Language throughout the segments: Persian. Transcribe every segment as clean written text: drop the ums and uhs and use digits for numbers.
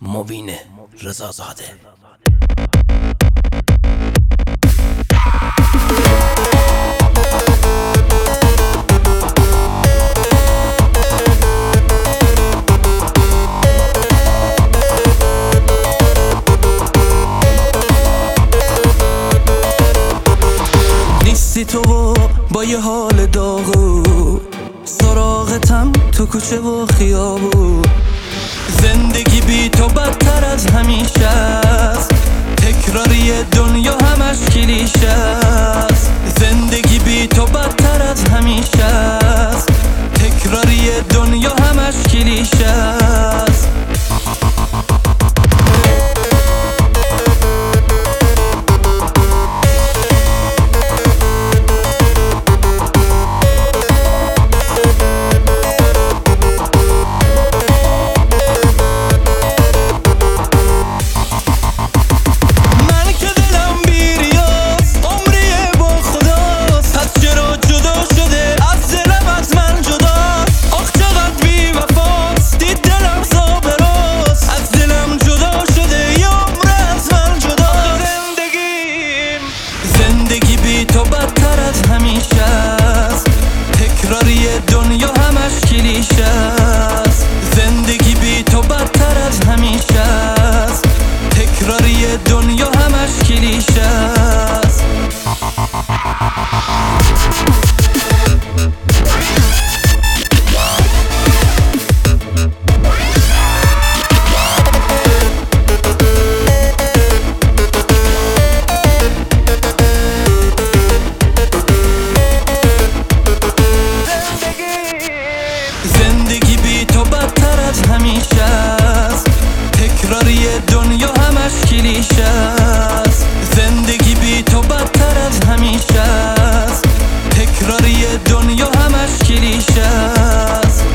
مبین رضازاده. نیستی تو و با یه حال داغو، سراغتم تو کوچه و خیابون. زندگی بی تو بدتر از همیشه است، تکراری دنیا همش کلیشه است. زندگی بی تو بدتر از همیشه است، تکراری دنیا همش کلیشه است. زندگی بی تو بدتر از همیشه است، تکراری دنیا همش کلیشه است. زندگی بی تو بدتر از همیشه است، تکراری دنیا همش کلیشه است. زندگی بی تو بدتر از همیشه است، تکراری دنیا همش کلیشه است. زندگی بی تو بدتر از همیشه است، تکراری دنیا همش کلیشه است.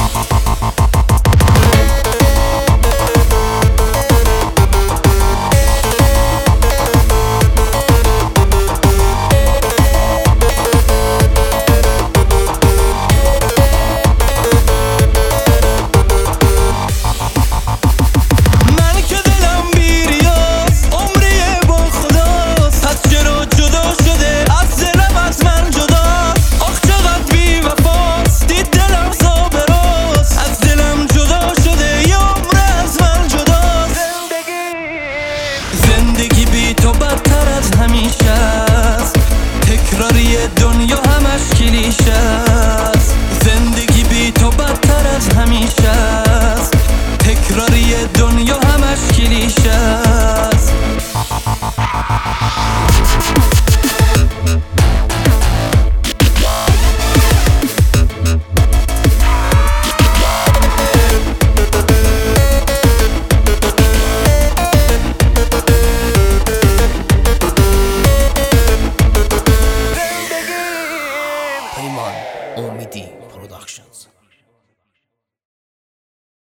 زندگی بی تو بدتر از همیشه است، تکراری دنیا همش کلیشه است. زندگی بی تو بدتر از همیشه است، تکراری دنیا همش کلیشه است.